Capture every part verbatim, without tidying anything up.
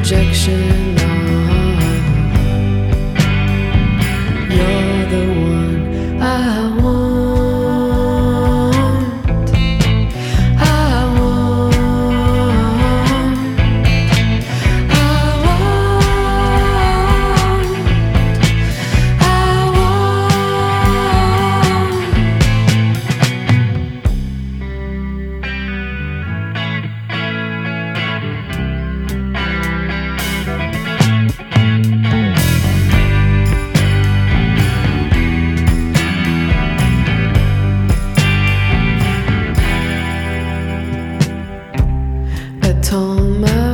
projection of you're the one I want. I want. I want. I told my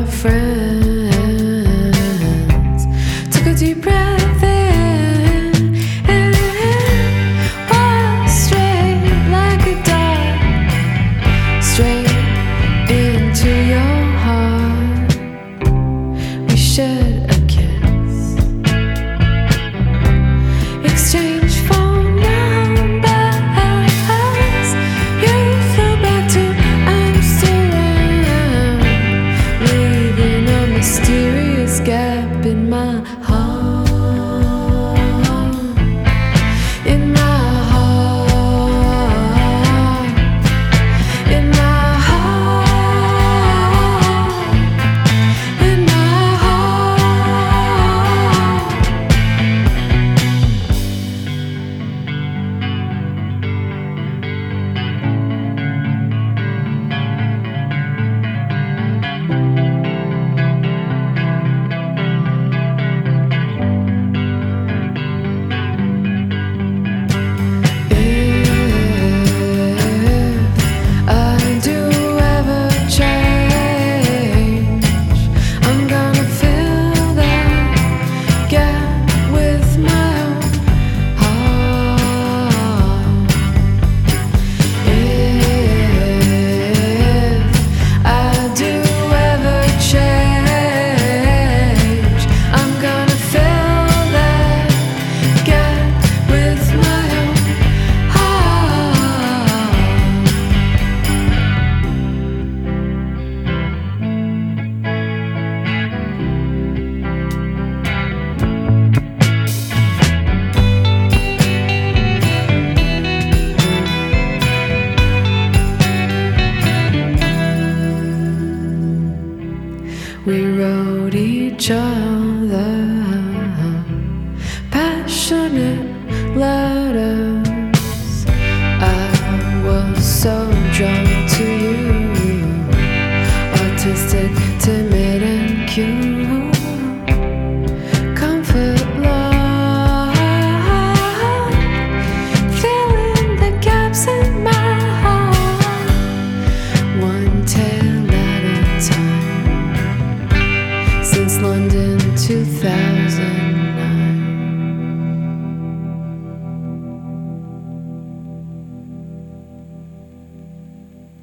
friends, took a deep breath in, and walked straight like a dart, straight into your heart. We shared a kiss, exchanged phone numbers. You flew back to Amsterdam, leaving a mysterious gap in my heart, in my heart, in my heart, in my heart. We wrote each other